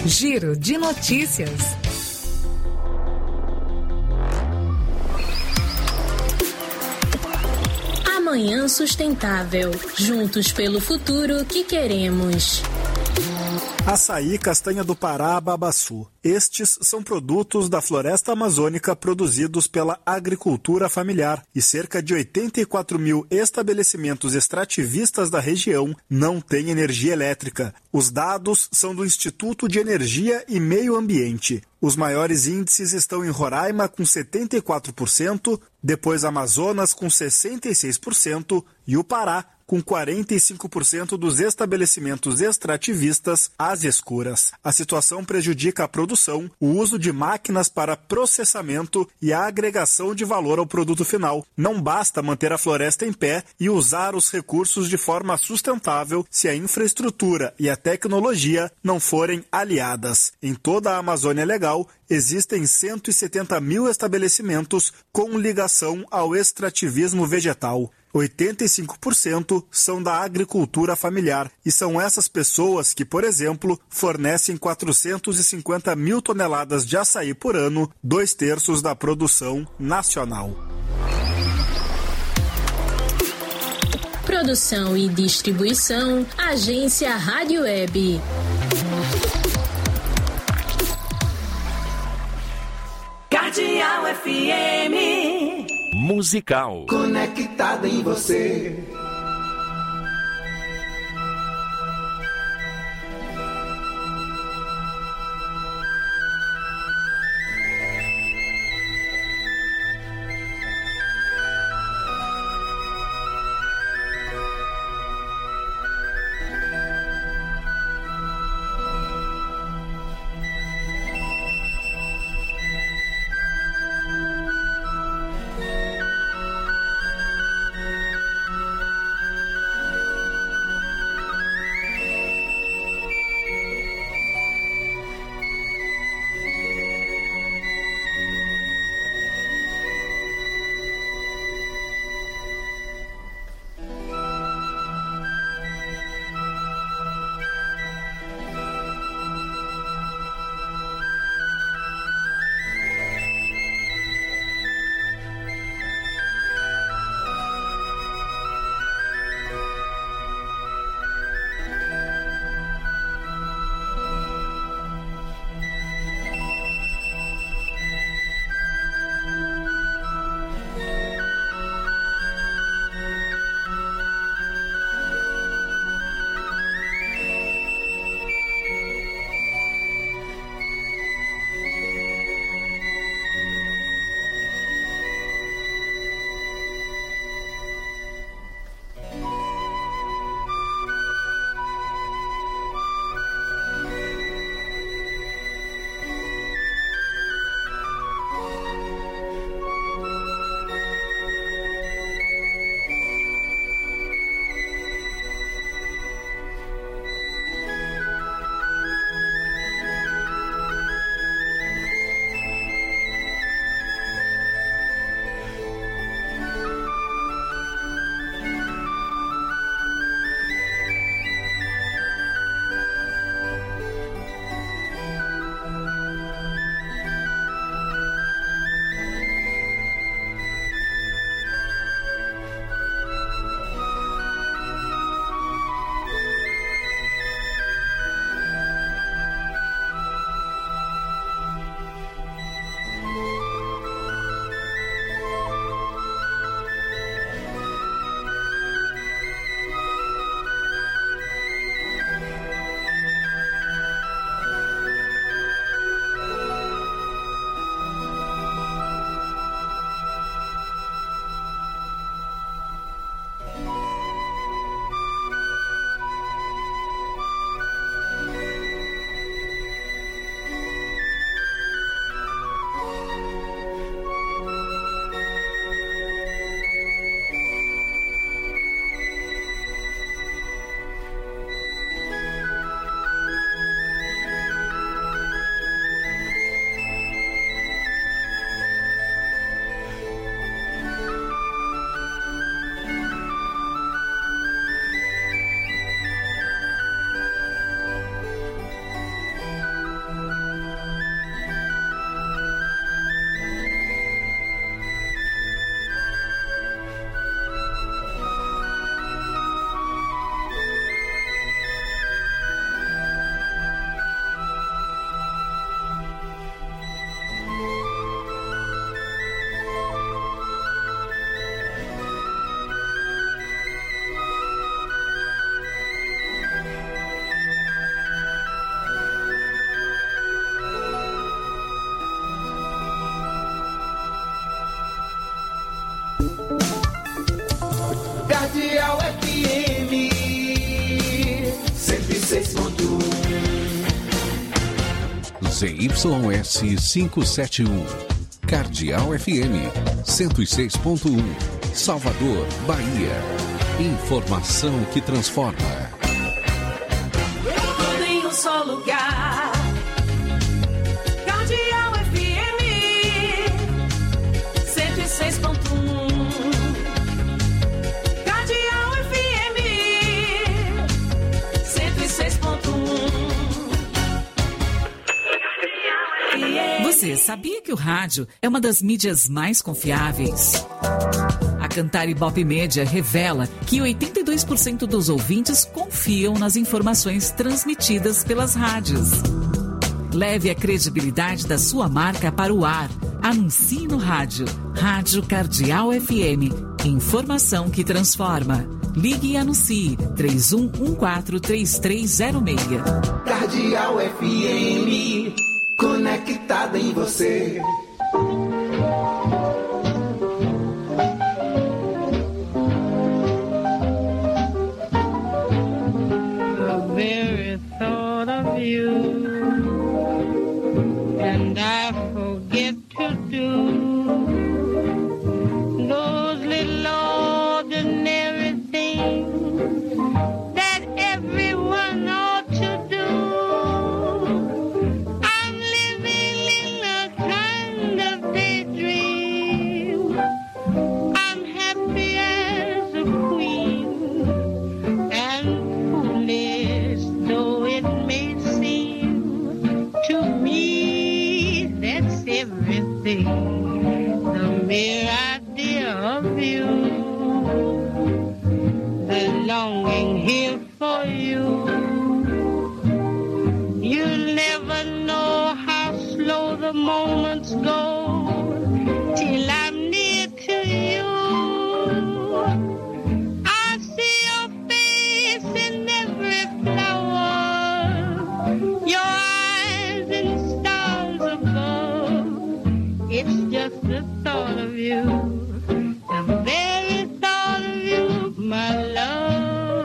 Giro de notícias. Amanhã Sustentável. Juntos pelo futuro que queremos. Açaí, castanha do Pará, babaçu. Estes são produtos da floresta amazônica produzidos pela agricultura familiar e cerca de 84 mil estabelecimentos extrativistas da região não têm energia elétrica. Os dados são do Instituto de Energia e Meio Ambiente. Os maiores índices estão em Roraima, com 74%, depois Amazonas, com 66%, e o Pará, com 45% dos estabelecimentos extrativistas às escuras. A situação prejudica a produção, o uso de máquinas para processamento e a agregação de valor ao produto final. Não basta manter a floresta em pé e usar os recursos de forma sustentável se a infraestrutura e a tecnologia não forem aliadas. Em toda a Amazônia Legal, existem 170 mil estabelecimentos com ligação ao extrativismo vegetal. 85% são da agricultura familiar e são essas pessoas que, por exemplo, fornecem 450 mil toneladas de açaí por ano, 2/3 da produção nacional. Produção e distribuição, Agência Rádio Web. Cardeal FM. Musical. Conectado em você. Cardeal FM 106.1. ZYS 571, Cardeal FM 106.1, Salvador, Bahia. Informação que transforma. Tudo em um só lugar. Cardeal FM 106.1. Cardeal FM 106.1. Você sabia que o rádio é uma das mídias mais confiáveis? A Cantar Ibope Média revela que 82% dos ouvintes confiam nas informações transmitidas pelas rádios. Leve a credibilidade da sua marca para o ar. Anuncie no rádio. Rádio Cardeal FM. Informação que transforma. Ligue e anuncie 31143306. Cardeal FM, conectada em você. Very thought of you, and I forget to do those little ordinary things that everyone ought to do. I'm living in a kind of daydream. I'm happy as a queen, and foolish though it may seem to me, that's everything. The mere idea of you, the longing here for you. You'll never know how slow the moments go till I'm near to you. I see your face in every flower, your eyes in stars above. It's just the thought of you, the very thought of you, my love.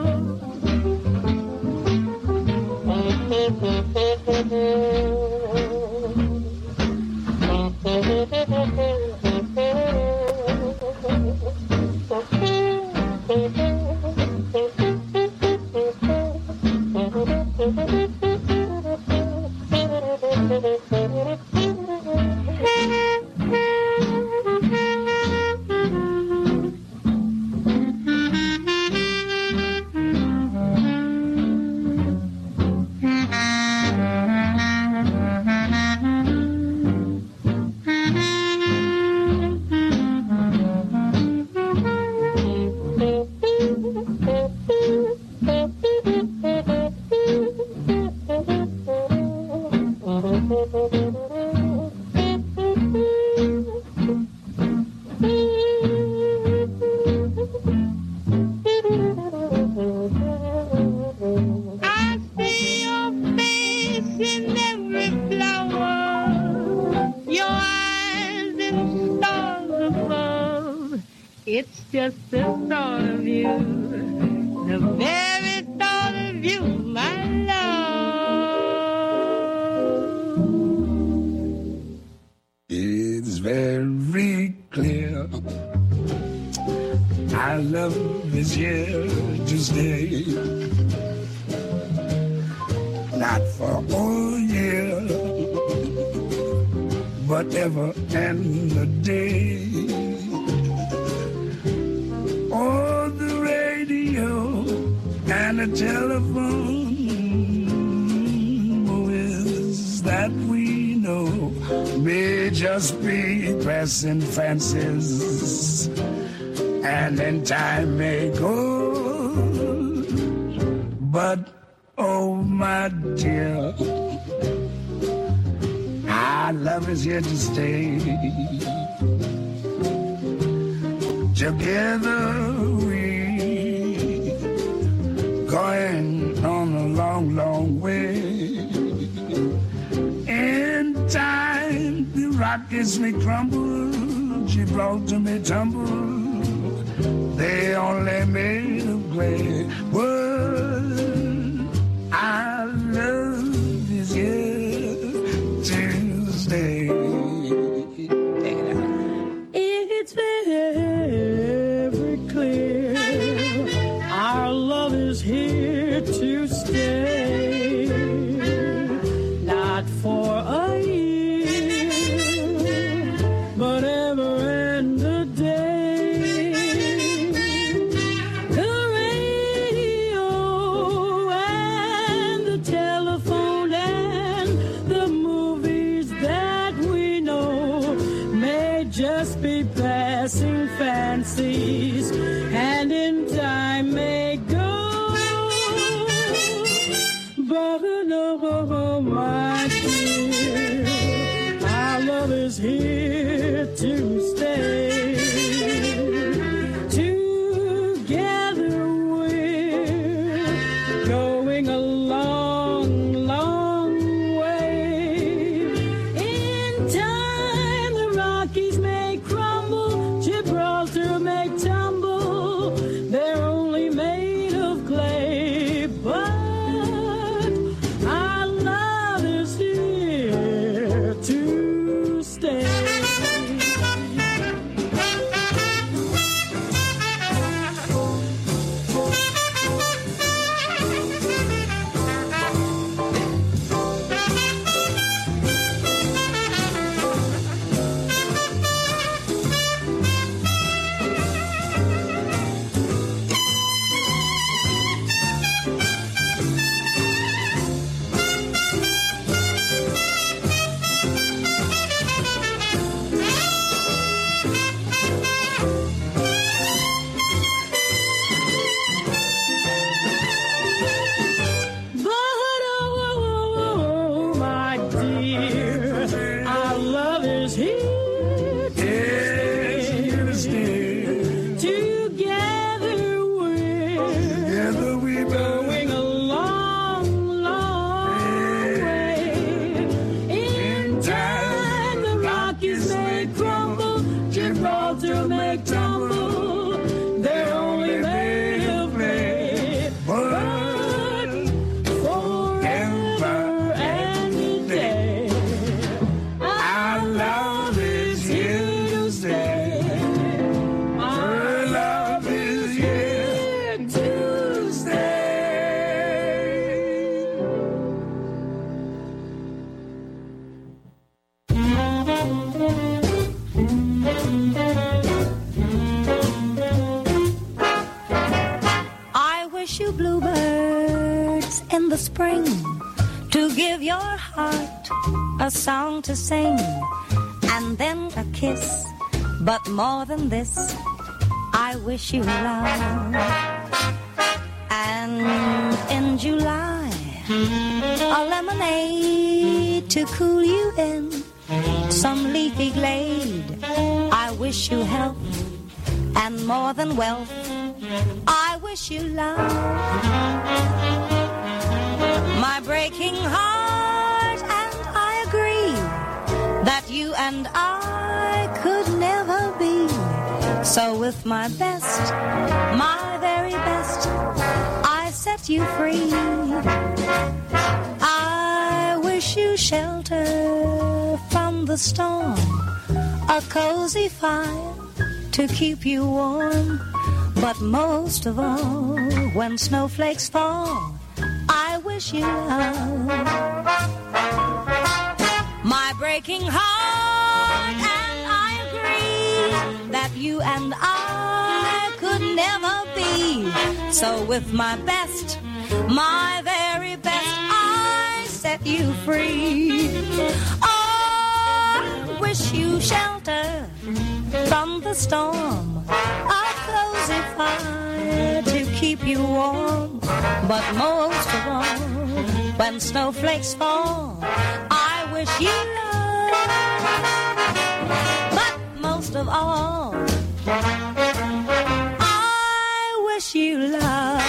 I see your face in every flower, your eyes in stars above. It's just the thought of you, the very thought of you, my love. It's very clear our love is here to stay. Not for all year, but ever and a day. Oh, the radio and the telephone is that we know may just be passing fancies, and in time may go. But oh, my dear, our love is here to stay. Together we going on a long, long way. In time, the rockets may crumble, Gibraltar may tumble, they only made of clay. But I love is here to stay. Take it out. It's very clear our love is here to stay, not for a year, but ever and a day. The radio and the telephone and the movies that we know may just be passing fancies, and in time may go. But no, my dear, our love is here to stay. Together we're going a long, long way. In time the Rockies may crumble, Gibraltar may tumble, they're only made of clay, but our love is here to stay. But oh, my dear, our love is here to stay. Together we're going a long, long way. In time the Rockies may crumble, Gibraltar may tumble, they're only made of clay. But forever and a day, our love is here to stay. Our love is here to stay. I wish you bluebirds in the spring to give your heart a song to sing, and then a kiss. But more than this, I wish you love. And in July, a lemonade to cool you in some leafy glade. I wish you health and more than wealth. I wish you love. My breaking heart and I agree that you and I could never be. So with my best, my very best, I set you free. I wish you shelter from the storm, a cozy fire to keep you warm. But most of all, when snowflakes fall, I wish you love. My breaking heart and I agree that you and I could never be. So with my best, my very best, I set you free. Oh, I wish you shelter from the storm, a cozy fire to keep you warm. But most of all, when snowflakes fall, I wish you love. But most of all, I wish you love.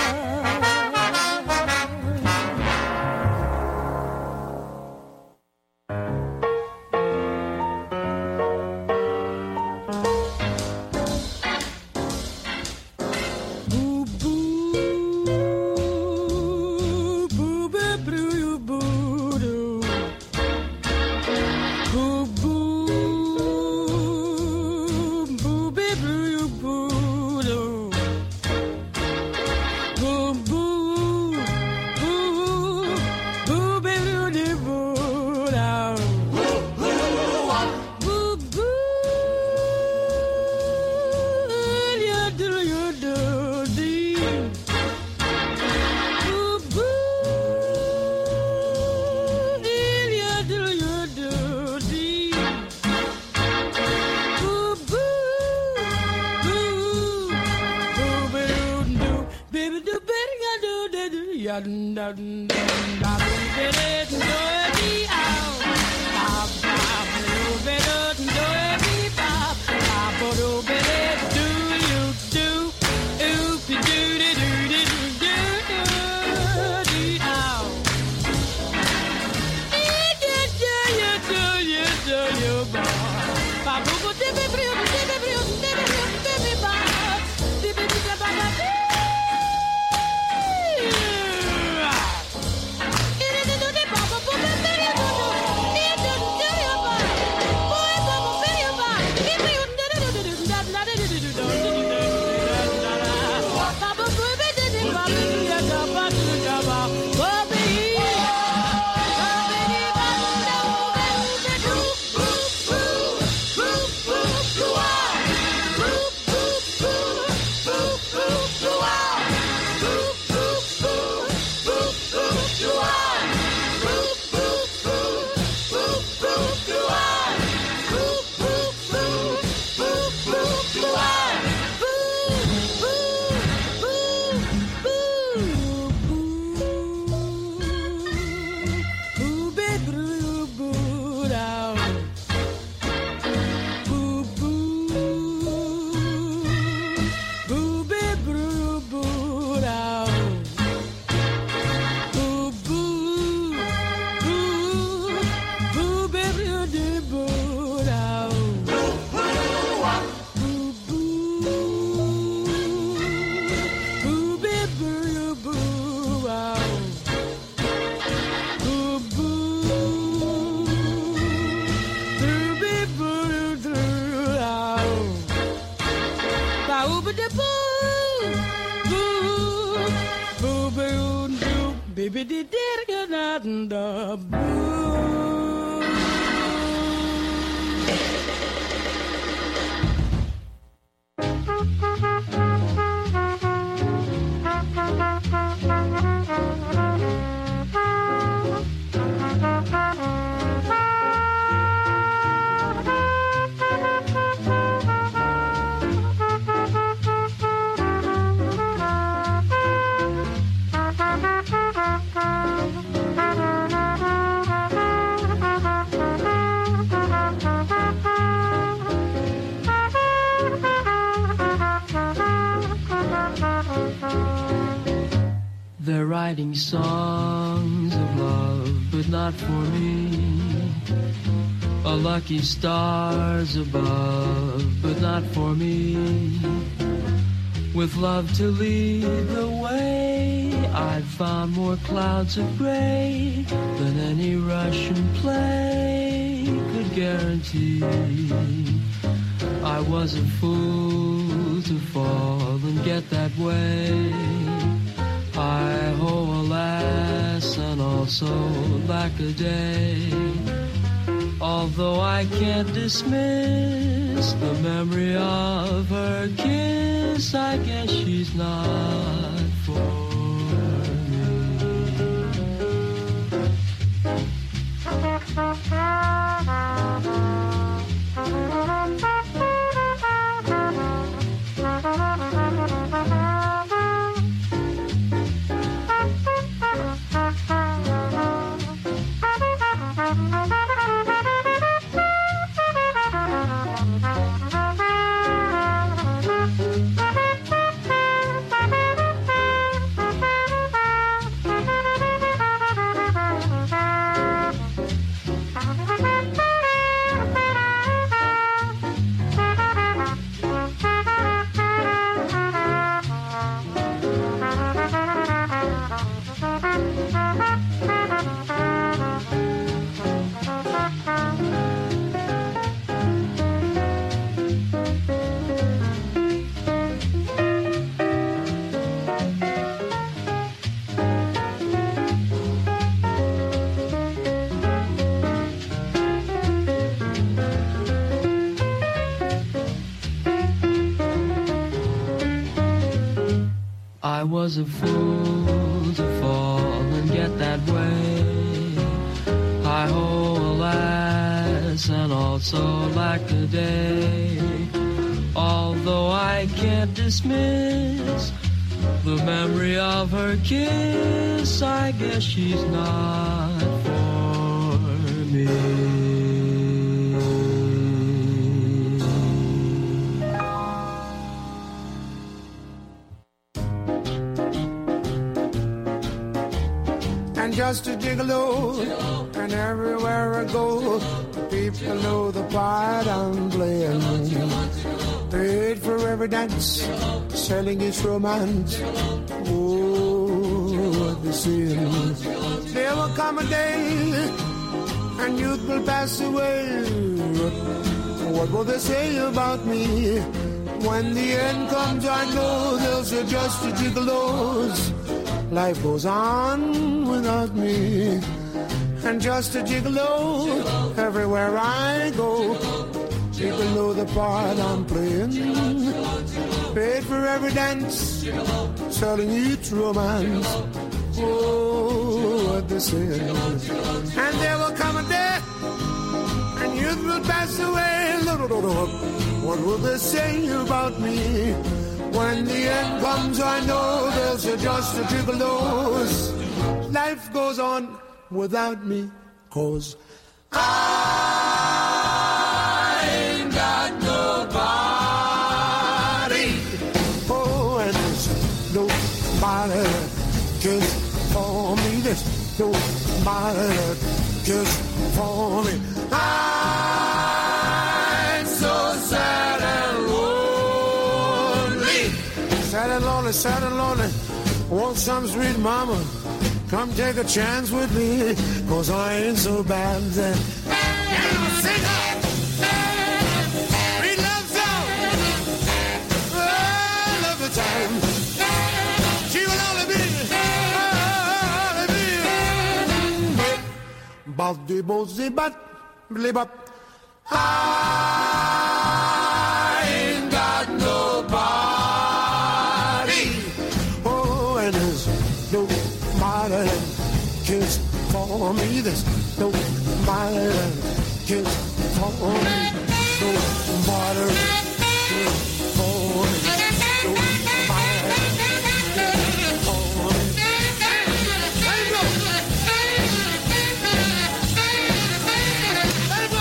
They're writing songs of love, but not for me. A lucky stars above, but not for me. With love to lead the way, I've found more clouds of gray than any Russian play could guarantee. I was a fool to fall and get that way. Hi-ho, alas, and also lack a day. Although I can't dismiss the memory of her kiss, I guess she's not for I was a fool to fall and get that way. Hi-ho, alas, and also lack a day. Although I can't dismiss the memory of her kiss, I guess she's not for me. And just a gigolo, and everywhere I go, people know the part I'm playing. Paid for every dance, selling its romance. Oh, what the sin. There will come a day, and youth will pass away. What will they say about me? When the end comes, I know they'll say just a gigolos. Life goes on without me. And just a gigolo, everywhere I go. People know the part I'm playing. Paid for every dance, selling each romance. Oh, what they say. And there will come a day, and youth will pass away. What will they say about me? When the end comes, I know they'll say just a gigolos. Life goes on without me, 'cause I ain't got nobody. Oh, and there's nobody that cares for me. There's nobody that cares for me. I'm so sad and lonely. Sad and lonely, sad and lonely. Want some sweet mama? Come take a chance with me, 'cause I ain't so bad. And I'll sing up, sweet love song, oh, love the time. She will only be, Baldi bozi bat, blibap. I ain't got nobody. Oh, and there's nobody that cares for me. There's nobody that cares for me. Nobody that cares for me. Nobody that cares for me. Let it go. Let it go.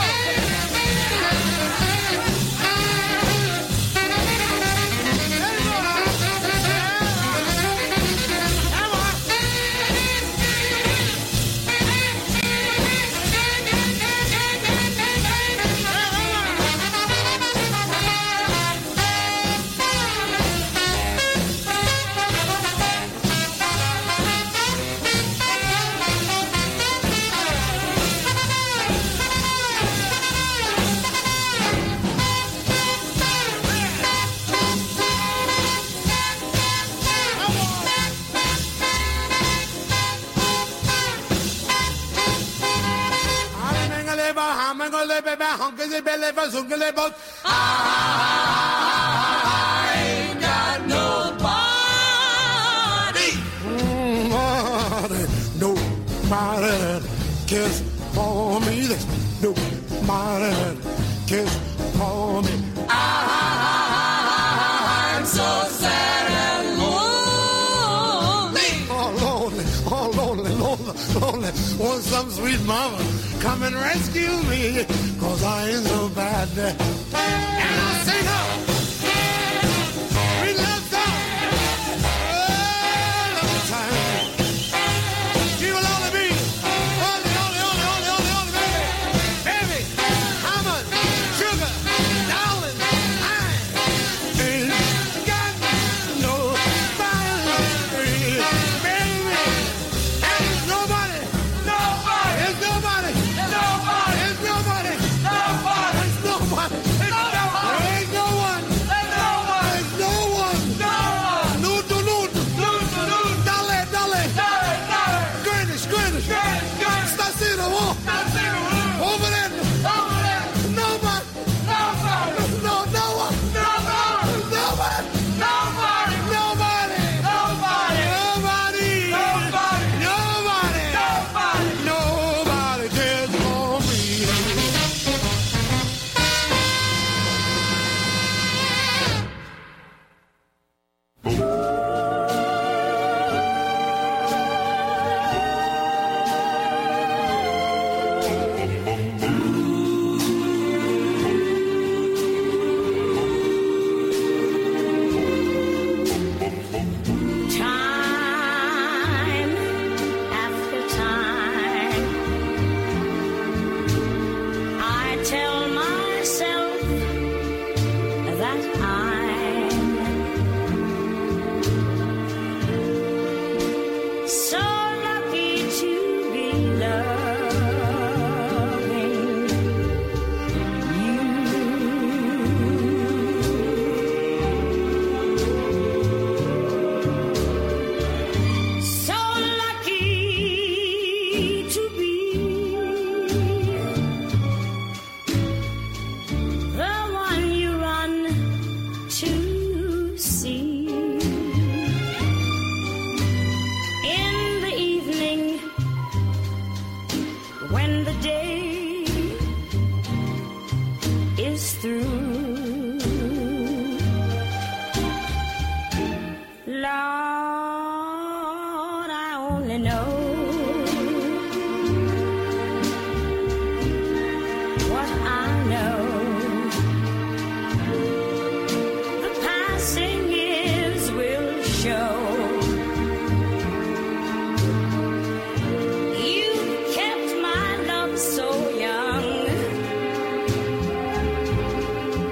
I ain't got nobody. Nobody that cares for me. There's nobody that cares for me. I'm so sad and lonely. Oh, lonely, oh, lonely, lonely, lonely. Want some sweet mama come and rescue me, 'cause I ain't so bad. And I'll sing up, sweet love song, oh, love the time. She will only be, only, baby. Baby, how much sugar, darling, I ain't got nobody, baby. And there's nobody, there's nobody, there's nobody, there's no one, through. Lord, I only know what I know. The passing years will show. You kept my love so young.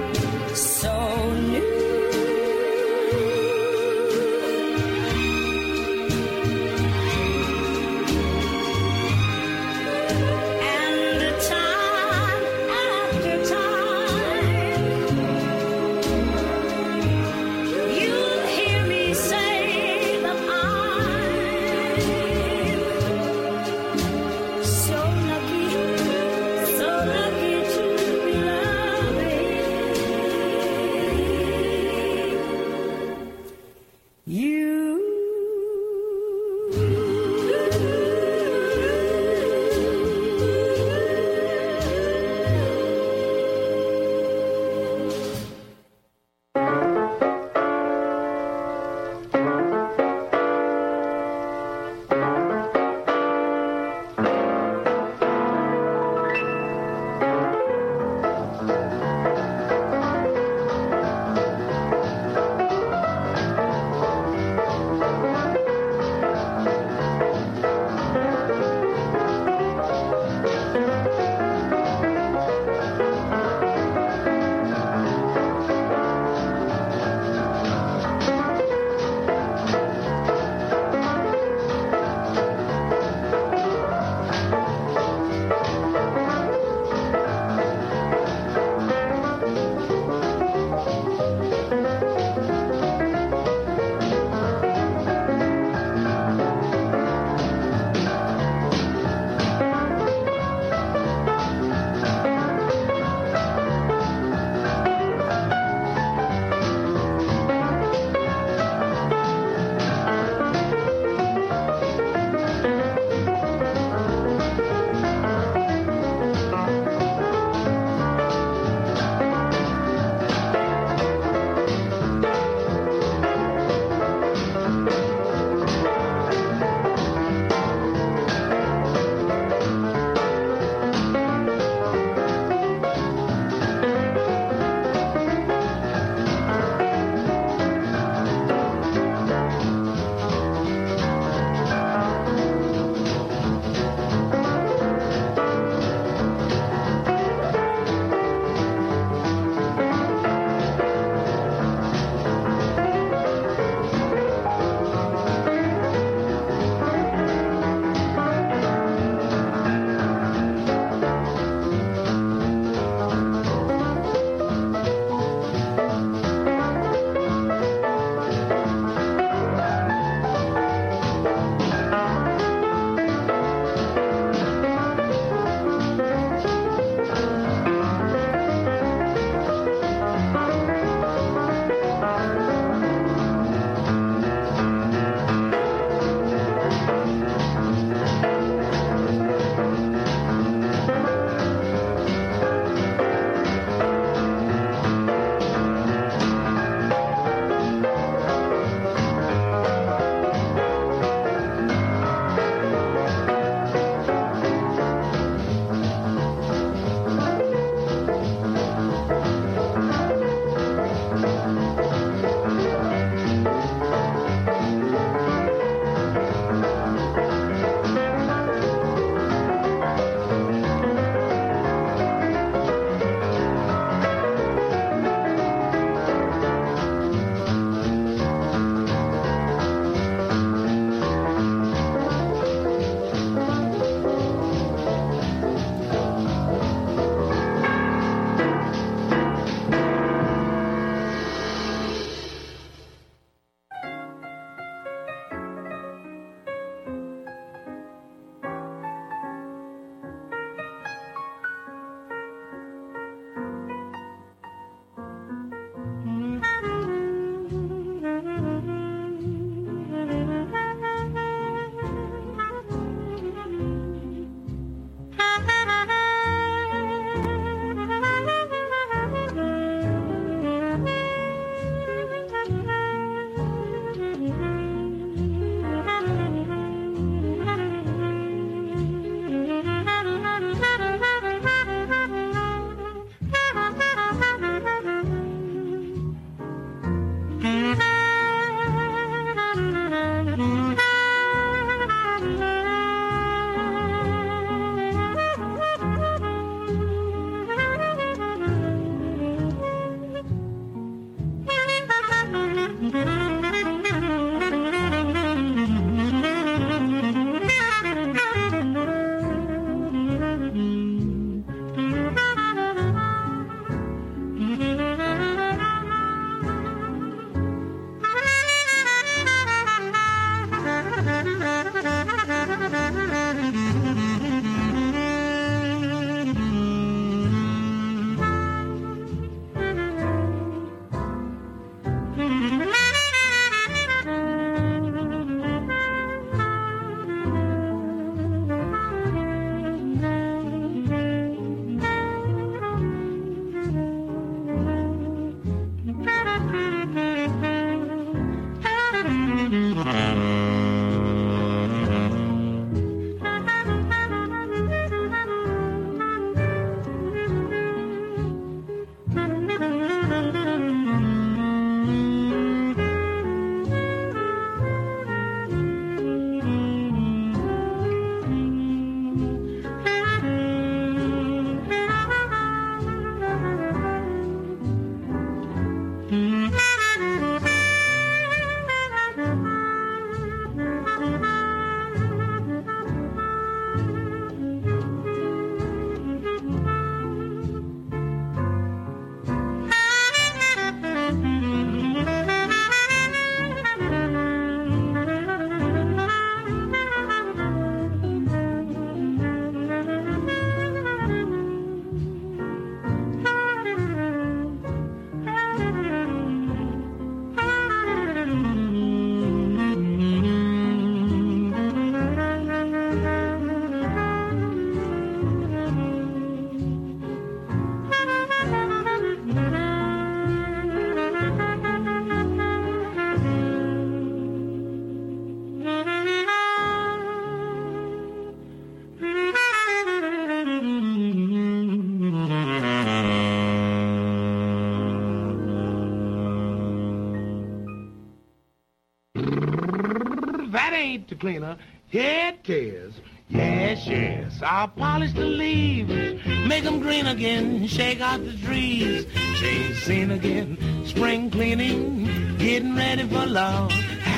need to clean her. Here it is. Yes, yes. I'll polish the leaves, make them green again, shake out the trees, change scene again, spring cleaning, getting ready for love.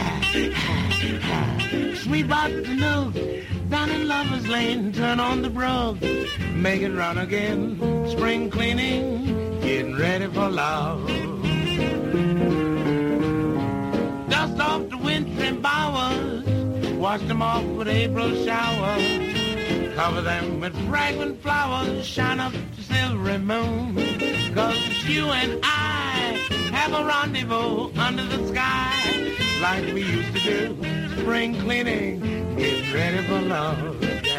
Sweet about the note, down in Lover's Lane, turn on the brogue, make it run again, spring cleaning, getting ready for love. Dust off the wintry bowers, wash them off with April showers, cover them with fragrant flowers, shine up the silvery moon, 'cause you and I have a rendezvous under the sky, like we used to do, spring cleaning, get ready for love.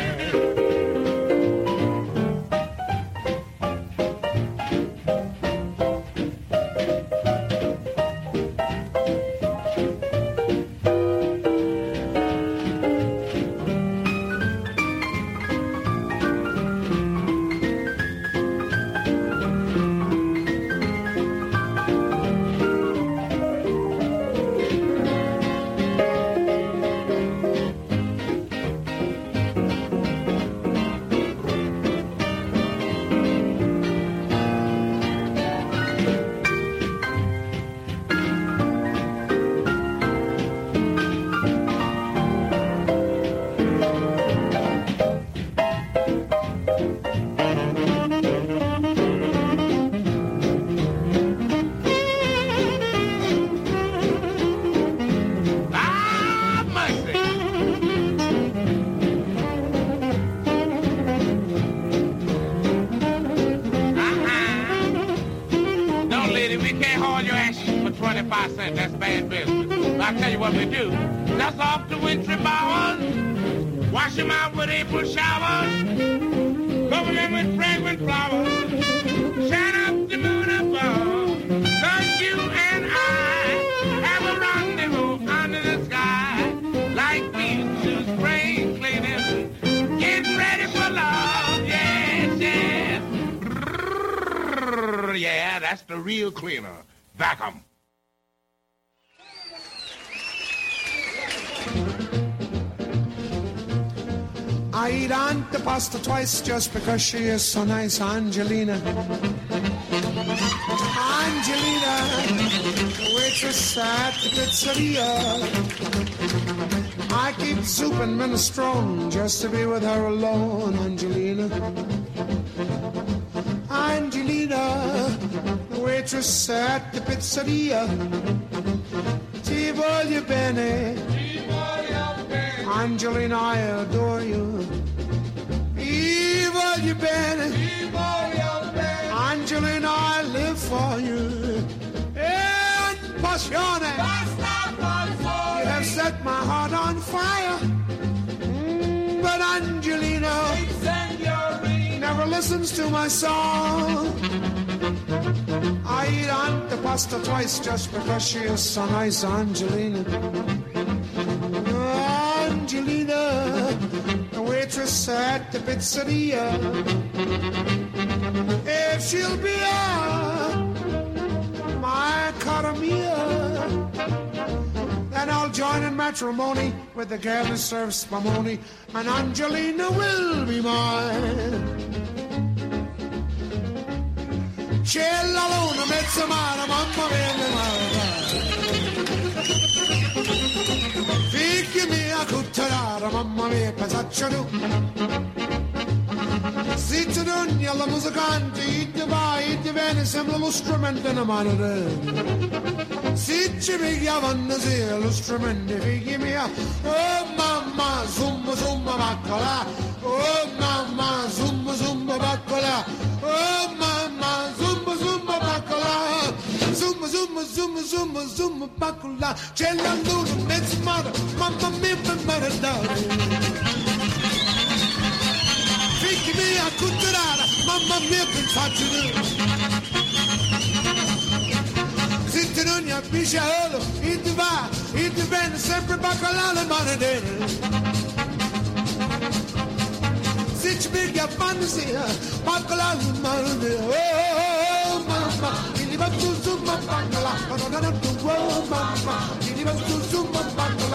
That's bad business. I'll tell you what we do. Dust off the wintry bowers, wash them out with April showers, cover them with fragrant flowers, shine up the moon above, 'cause you and I have a rendezvous under the sky, like we used to spring cleaning, get ready for love, yes, yes. Yeah, that's the real cleaner. Vacuum. I eat Aunt the pasta twice just because she is so nice, Angelina. Angelina, waitress at the pizzeria. I keep soup and minestrone just to be with her alone, Angelina. Angelina, waitress at the pizzeria. Ti voglio bene. Angelina, I adore you. I voglio bene. Angelina, I live for you. En passione. You have set my heart on fire. But Angelina never listens to my song. I eat Aunt the pasta twice just because she is so nice, Angelina. Angelina, the waitress at the pizzeria. If she'll be my cara mia, then I'll join in matrimony with the girl who serves spumoni, and Angelina will be mine. C'è la luna, mezza mano, mamma mia, figli mia, cutterara, mamma mia, pesaccia tu. Zitti d'ogni alla musicante, iddi vai, iddi viene, sembra lo strumento in mano te. Se ci pigliavano sì, lo strumento, figli mia, oh mamma, zumba, zumba, baccola, oh mamma, zumba, zumba, baccola, oh mamma, zumba, zumba, baccola, zumba, zumba, zumba, zumba, zumba, baccola, c'è la luna, mezzo mare, mamma mia, per maritare. Figli mia, cutterara, mamma mia, che faccio Zitti non ha pisciolo, e ti va, e ti viene sempre baccola le monedine. Se ci piglia fantasia, baccola le monedine. Oh mamma, mi va tu su ma baccola, oh mamma, mi va tu su ma baccola.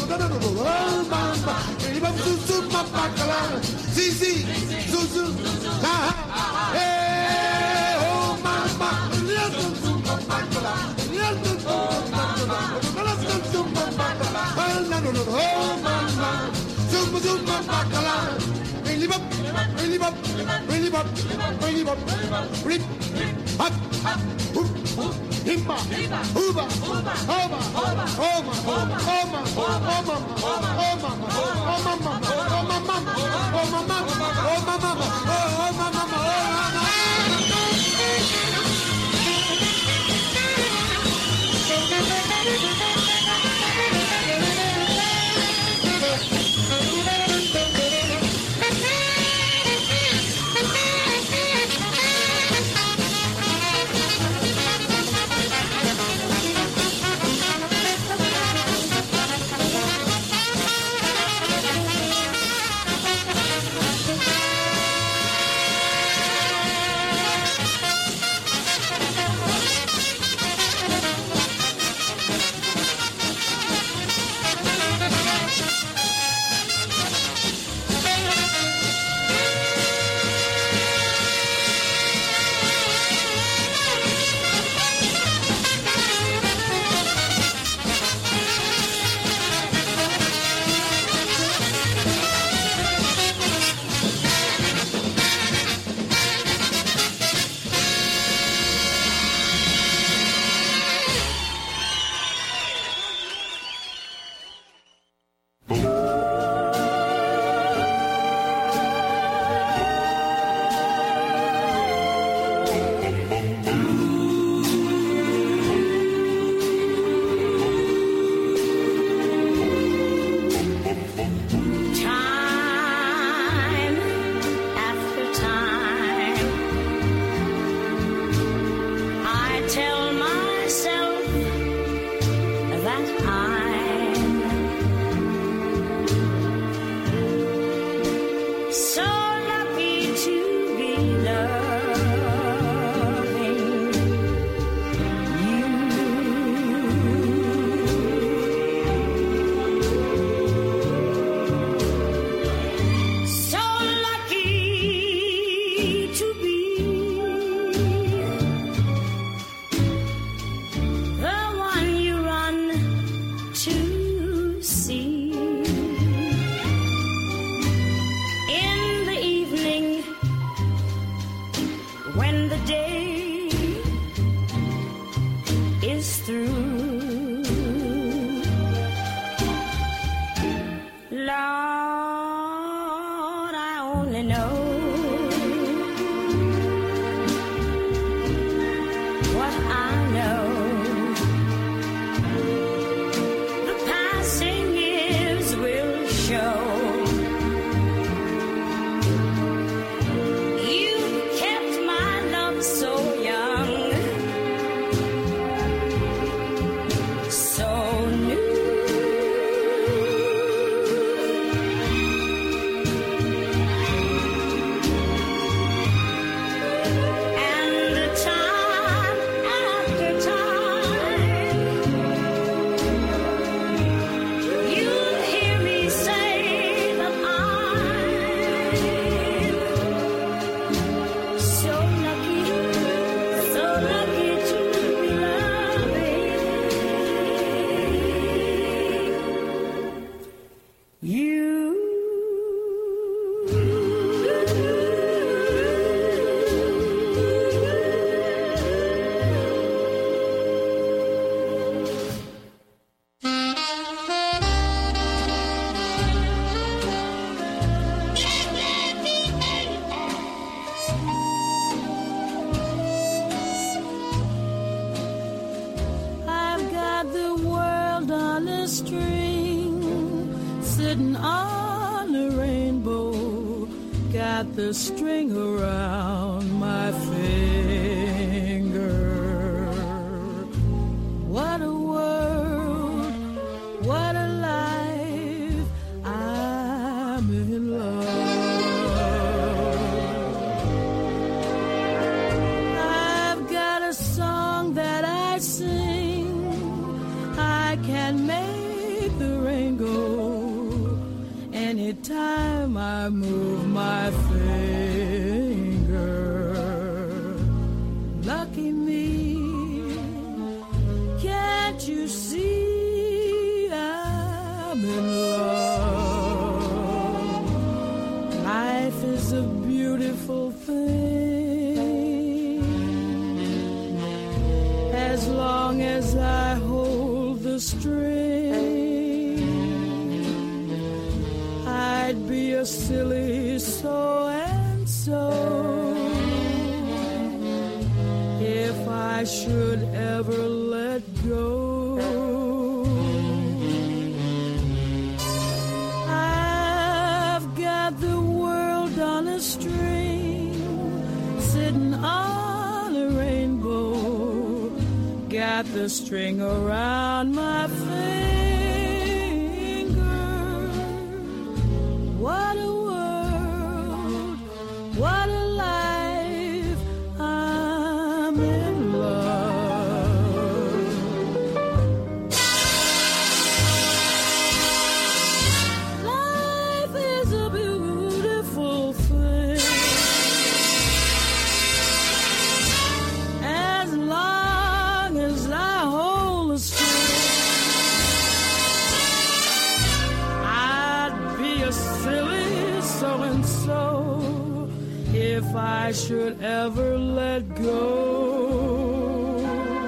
sitting on a rainbow, got the string around my finger. What a world, what a life, I'm in love. I've got a song that I sing, I can make the rain go string, I'd be a silly so-and-so if I should ever let go. I've got the world on a string, sitting on a rainbow, got the string around my finger. What a world, what a life, I'm in love. Life is a beautiful thing, as long as I hold a string. I'd be a silly so-and-so if I should ever let go.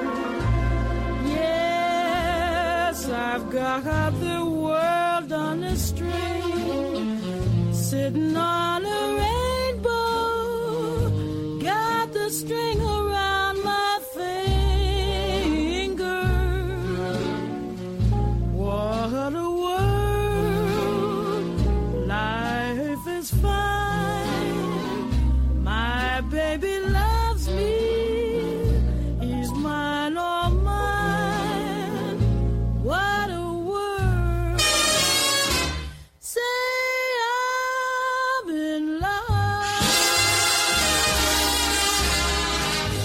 Yes, I've got the world on a string, sitting on a rainbow, got the string around my finger. What a world, life is fine. My baby loves me, he's mine, all mine. What a world, say I'm in love.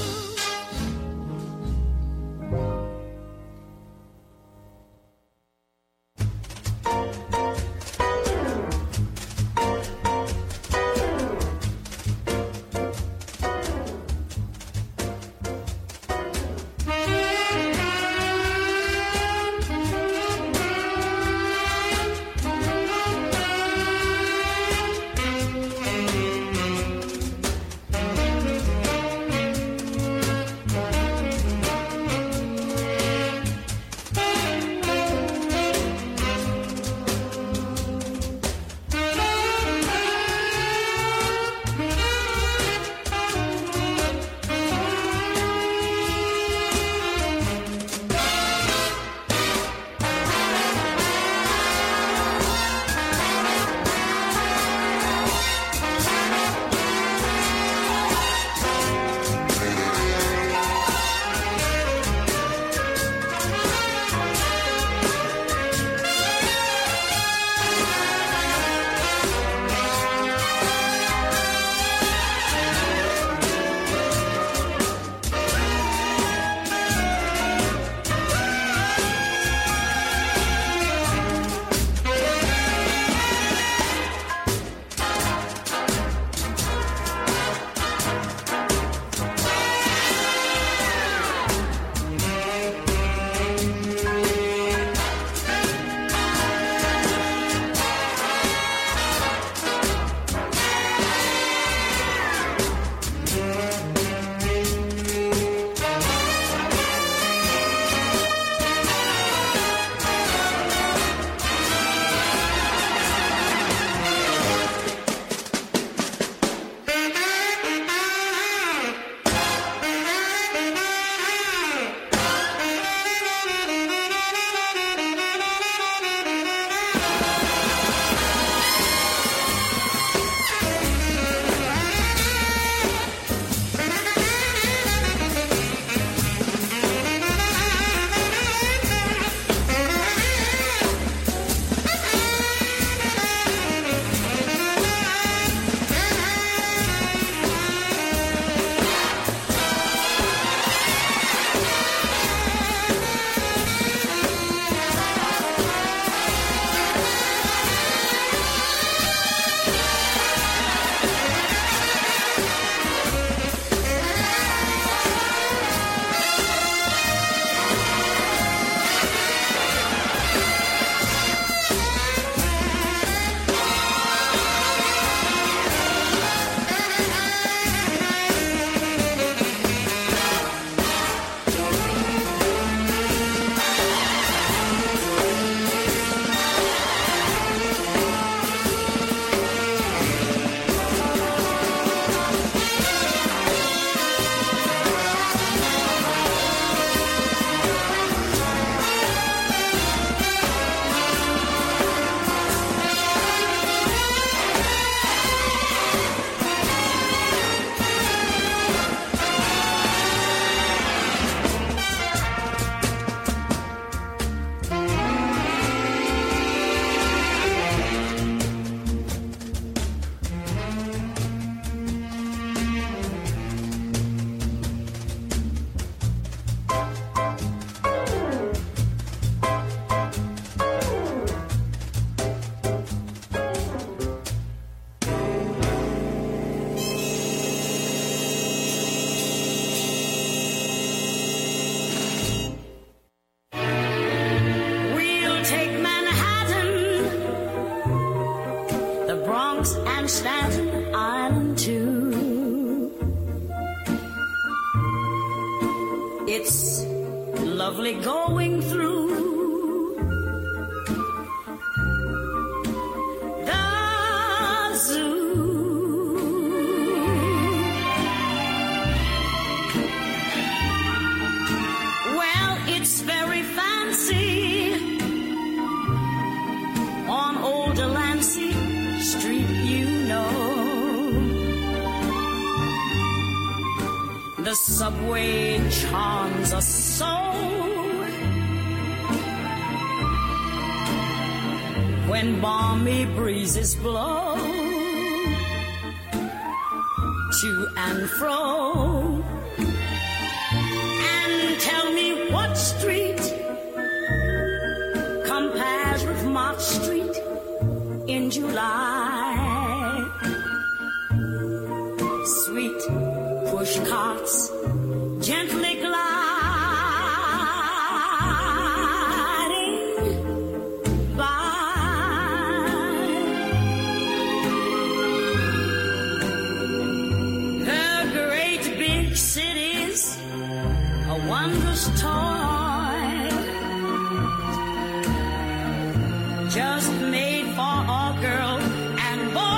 It's lovely going through the zoo. Well, it's very fancy on Old Delancey Street, you know. The subway charms us so. When balmy breezes blow to and fro. And tell me what street compares with Mott Street in July. Sweet push carts gently gliding by. The great big cities, a wondrous toy, just made for a girl and boy.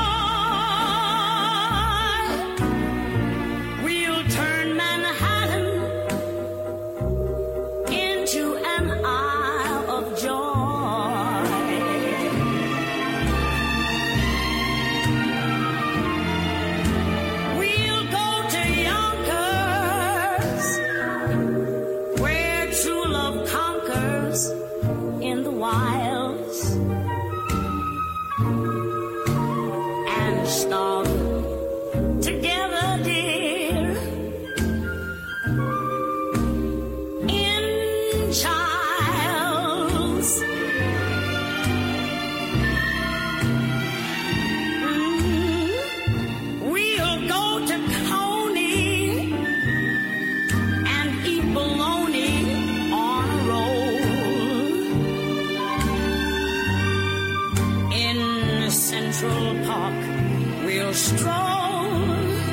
Stroll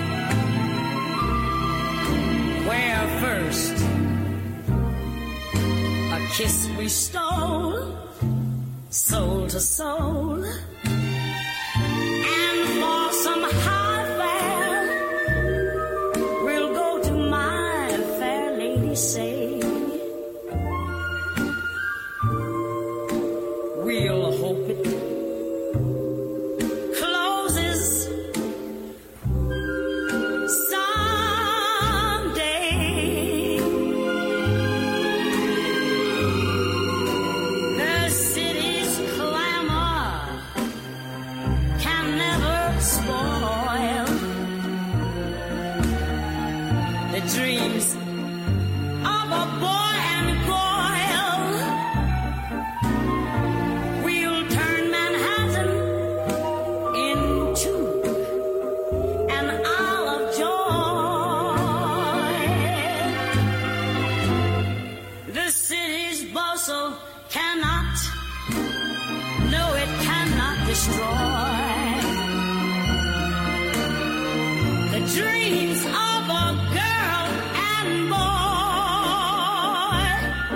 where first a kiss we stole, soul to soul, and for some high fare we'll go to my fair lady say. We'll hope it dreams of a boy and girl. We'll turn Manhattan into an isle of joy. The city's bustle cannot, no, it cannot destroy the dreams of a girl and boy.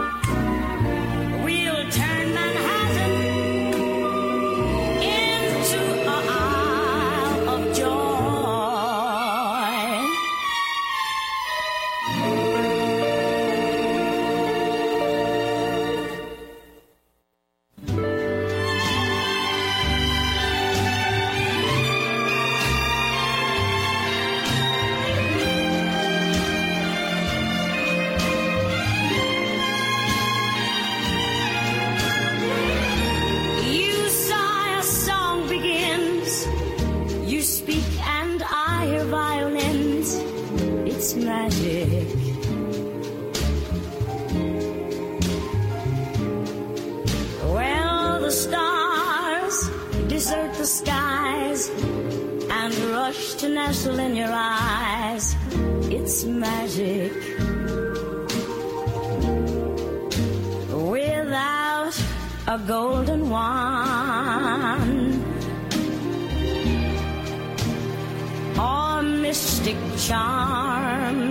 We'll turn Manhattan into an isle of joy. Magic. Well, the stars desert the skies and rush to nestle in your eyes. It's magic. Without a golden wand or mystic charm,